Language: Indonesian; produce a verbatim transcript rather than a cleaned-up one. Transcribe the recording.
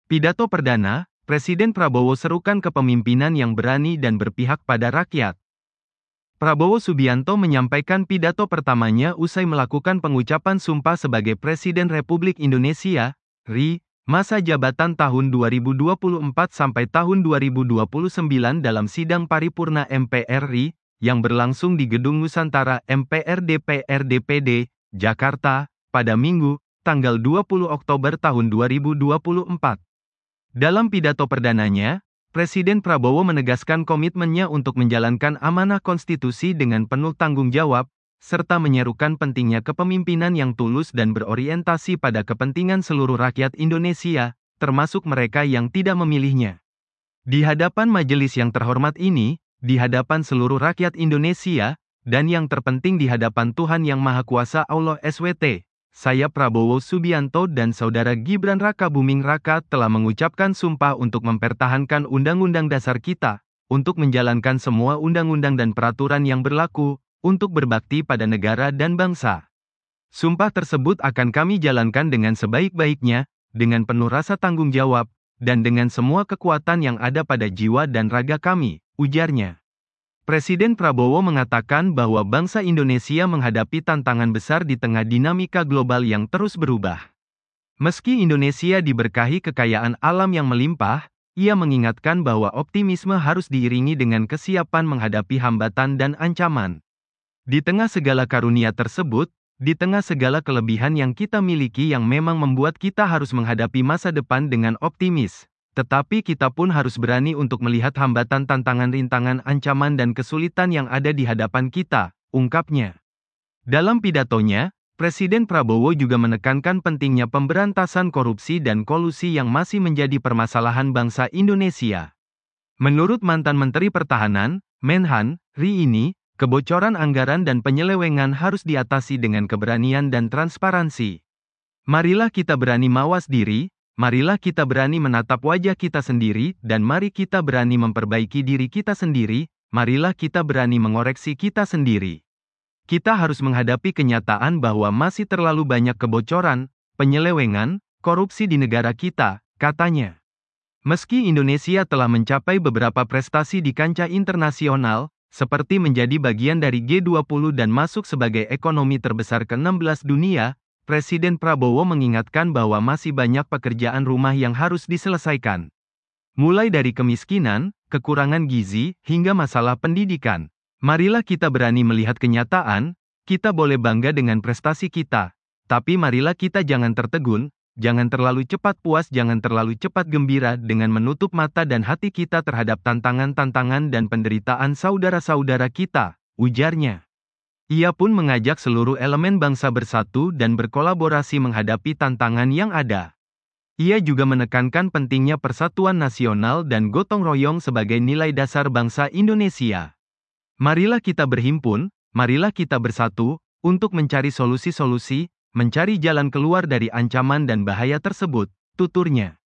Pidato perdana, Presiden Prabowo serukan kepemimpinan yang berani dan berpihak pada rakyat. Prabowo Subianto menyampaikan pidato pertamanya usai melakukan pengucapan sumpah sebagai Presiden Republik Indonesia, R I, masa jabatan tahun dua ribu dua puluh empat sampai tahun dua ribu dua puluh sembilan dalam sidang paripurna M P R R I, yang berlangsung di Gedung Nusantara M P R D P R D P D, Jakarta, pada Minggu, tanggal dua puluh Oktober tahun dua ribu dua puluh empat. Dalam pidato perdananya, Presiden Prabowo menegaskan komitmennya untuk menjalankan amanah konstitusi dengan penuh tanggung jawab, serta menyerukan pentingnya kepemimpinan yang tulus dan berorientasi pada kepentingan seluruh rakyat Indonesia, termasuk mereka yang tidak memilihnya. Di hadapan majelis yang terhormat ini, di hadapan seluruh rakyat Indonesia, dan yang terpenting di hadapan Tuhan Yang Maha Kuasa Allah S W T, saya Prabowo Subianto dan Saudara Gibran Raka Buming Raka telah mengucapkan sumpah untuk mempertahankan Undang-Undang Dasar kita, untuk menjalankan semua undang-undang dan peraturan yang berlaku, untuk berbakti pada negara dan bangsa. Sumpah tersebut akan kami jalankan dengan sebaik-baiknya, dengan penuh rasa tanggung jawab, dan dengan semua kekuatan yang ada pada jiwa dan raga kami, ujarnya. Presiden Prabowo mengatakan bahwa bangsa Indonesia menghadapi tantangan besar di tengah dinamika global yang terus berubah. Meski Indonesia diberkahi kekayaan alam yang melimpah, ia mengingatkan bahwa optimisme harus diiringi dengan kesiapan menghadapi hambatan dan ancaman. Di tengah segala karunia tersebut, di tengah segala kelebihan yang kita miliki yang memang membuat kita harus menghadapi masa depan dengan optimis, tetapi kita pun harus berani untuk melihat hambatan, tantangan, rintangan, ancaman dan kesulitan yang ada di hadapan kita, ungkapnya. Dalam pidatonya, Presiden Prabowo juga menekankan pentingnya pemberantasan korupsi dan kolusi yang masih menjadi permasalahan bangsa Indonesia. Menurut mantan Menteri Pertahanan, Menhan, R I ini, kebocoran anggaran dan penyelewengan harus diatasi dengan keberanian dan transparansi. Marilah kita berani mawas diri, marilah kita berani menatap wajah kita sendiri, dan mari kita berani memperbaiki diri kita sendiri, marilah kita berani mengoreksi kita sendiri. Kita harus menghadapi kenyataan bahwa masih terlalu banyak kebocoran, penyelewengan, korupsi di negara kita, katanya. Meski Indonesia telah mencapai beberapa prestasi di kancah internasional, seperti menjadi bagian dari G dua puluh dan masuk sebagai ekonomi terbesar ke enam belas dunia, Presiden Prabowo mengingatkan bahwa masih banyak pekerjaan rumah yang harus diselesaikan. Mulai dari kemiskinan, kekurangan gizi, hingga masalah pendidikan. Marilah kita berani melihat kenyataan, kita boleh bangga dengan prestasi kita, tapi marilah kita jangan tertegun, jangan terlalu cepat puas, jangan terlalu cepat gembira dengan menutup mata dan hati kita terhadap tantangan-tantangan dan penderitaan saudara-saudara kita, ujarnya. Ia pun mengajak seluruh elemen bangsa bersatu dan berkolaborasi menghadapi tantangan yang ada. Ia juga menekankan pentingnya persatuan nasional dan gotong royong sebagai nilai dasar bangsa Indonesia. Marilah kita berhimpun, marilah kita bersatu, untuk mencari solusi-solusi, mencari jalan keluar dari ancaman dan bahaya tersebut, tuturnya.